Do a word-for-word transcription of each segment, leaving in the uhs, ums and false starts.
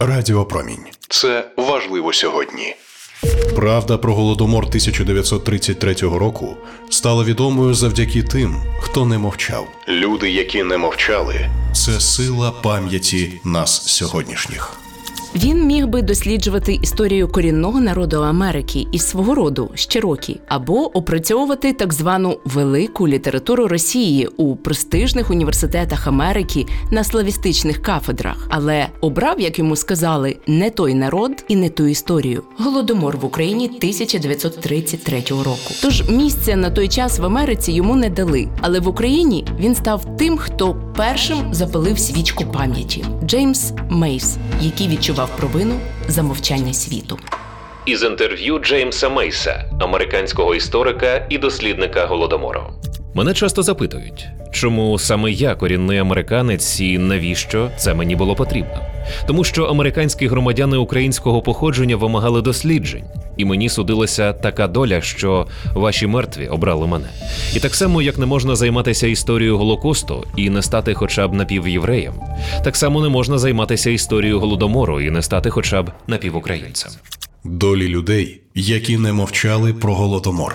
Радіо Промінь. Це важливо сьогодні. Правда про Голодомор тисяча дев'ятсот тридцять третього року стала відомою завдяки тим, хто не мовчав. Люди, які не мовчали. Це сила пам'яті нас сьогоднішніх. Він міг би досліджувати історію корінного народу Америки із свого роду Щирокі, або опрацьовувати так звану велику літературу Росії у престижних університетах Америки на славістичних кафедрах. Але обрав, як йому сказали, не той народ і не ту історію. Голодомор в Україні тисяча дев'ятсот тридцять третього року. Тож місця на той час в Америці йому не дали. Але в Україні він став тим, хто першим запалив свічку пам'яті. Джеймс Мейс, який відчував провину за мовчання світу. Із інтерв'ю Джеймса Мейса, американського історика і дослідника Голодомору. Мене часто запитують, чому саме я корінний американець і навіщо це мені було потрібно? Тому що американські громадяни українського походження вимагали досліджень, і мені судилася така доля, що ваші мертві обрали мене. І так само, як не можна займатися історією Голокосту і не стати хоча б напівєвреєм, так само не можна займатися історією Голодомору і не стати хоча б напівукраїнцем. Долі людей, які не мовчали про Голодомор.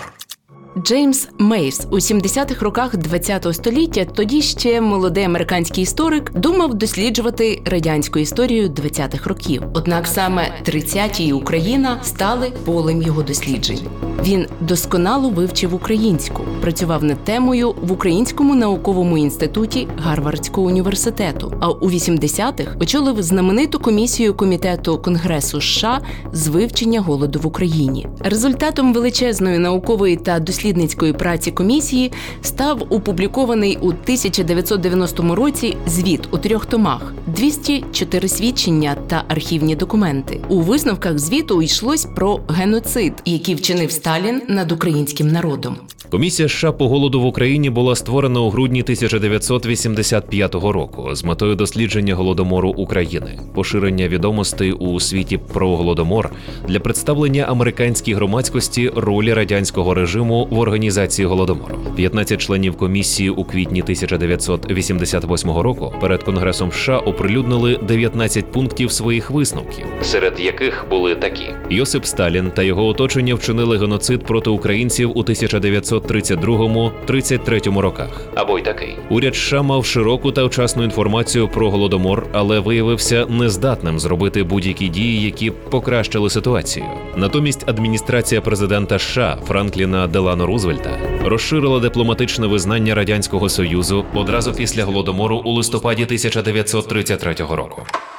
Джеймс Мейс у сімдесятих роках ХХ століття, тоді ще молодий американський історик, думав досліджувати радянську історію двадцятих років. Однак саме тридцяті і Україна стали полем його досліджень. Він досконало вивчив українську, працював над темою в Українському науковому інституті Гарвардського університету, а у вісімдесятих очолив знамениту комісію Комітету Конгресу США з вивчення голоду в Україні. Результатом величезної наукової та дослідницької праці комісії став опублікований у тисяча дев'ятсот дев'яностому році звіт у трьох томах, двісті чотири свідчення та архівні документи. У висновках звіту йшлось про геноцид, який вчинив Сталін над українським народом. Комісія США по голоду в Україні була створена у грудні тисяча дев'ятсот вісімдесят п'ятого року з метою дослідження Голодомору України, поширення відомостей у світі про Голодомор для представлення американській громадськості ролі радянського режиму в організації Голодомору. п'ятнадцять членів комісії у квітні тисяча дев'ятсот вісімдесят восьмого року перед Конгресом США оприлюднили дев'ятнадцять пунктів своїх висновків, серед яких були такі: Йосип Сталін та його оточення вчинили геноцид проти українців у тисяча дев'ятсот тридцять другому - тридцять третьому роках. Або й такий: уряд США мав широку та вчасну інформацію про Голодомор, але виявився нездатним зробити будь-які дії, які б покращили ситуацію. Натомість адміністрація президента США Франкліна Делано Рузвельта розширила дипломатичне визнання Радянського Союзу одразу після Голодомору у листопаді тисяча дев'ятсот тридцять третього року.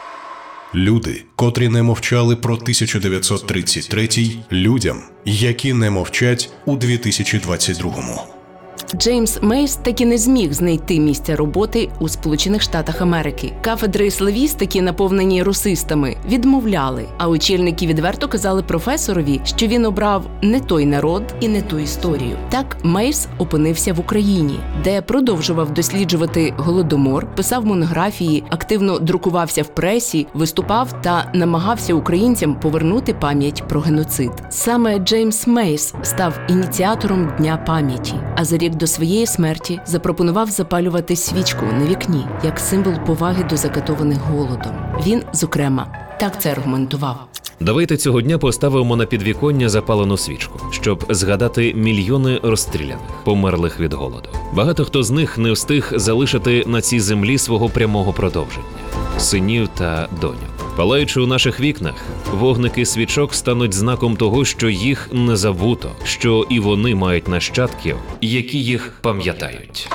Люди, котрі не мовчали про тисяча дев'ятсот тридцять третій, людям, які не мовчать у дві тисячі двадцять другому. Джеймс Мейс таки не зміг знайти місця роботи у Сполучених Штатах Америки. Кафедри славістики, наповнені русистами, відмовляли, а очільники відверто казали професорові, що він обрав не той народ і не ту історію. Так Мейс опинився в Україні, де продовжував досліджувати Голодомор, писав монографії, активно друкувався в пресі, виступав та намагався українцям повернути пам'ять про геноцид. Саме Джеймс Мейс став ініціатором Дня пам'яті, а за рік до своєї смерті запропонував запалювати свічку на вікні як символ поваги до закатованих голодом. Він, зокрема, так це аргументував. Давайте цього дня поставимо на підвіконня запалену свічку, щоб згадати мільйони розстріляних, померлих від голоду. Багато хто з них не встиг залишити на цій землі свого прямого продовження – синів та доньок. Палаючи у наших вікнах, вогники свічок стануть знаком того, що їх не забуто, що і вони мають нащадків, які їх пам'ятають.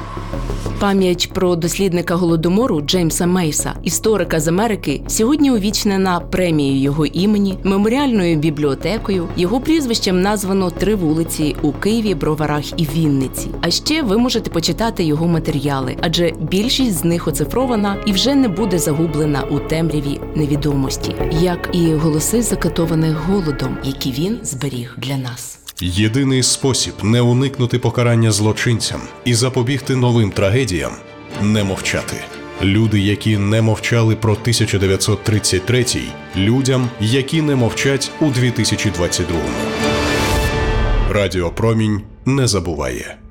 Пам'ять про дослідника Голодомору Джеймса Мейса, історика з Америки, сьогодні увічнена премією його імені, меморіальною бібліотекою. Його прізвищем названо три вулиці у Києві, Броварах і Вінниці. А ще ви можете почитати його матеріали, адже більшість з них оцифрована і вже не буде загублена у темряві невідомості, як і голоси закатованих голодом, які він зберіг для нас. Єдиний спосіб не уникнути покарання злочинцям і запобігти новим трагедіям – не мовчати. Люди, які не мовчали про тисяча дев'ятсот тридцять третій, людям, які не мовчать у дві тисячі двадцять другому. Радіо Промінь не забуває.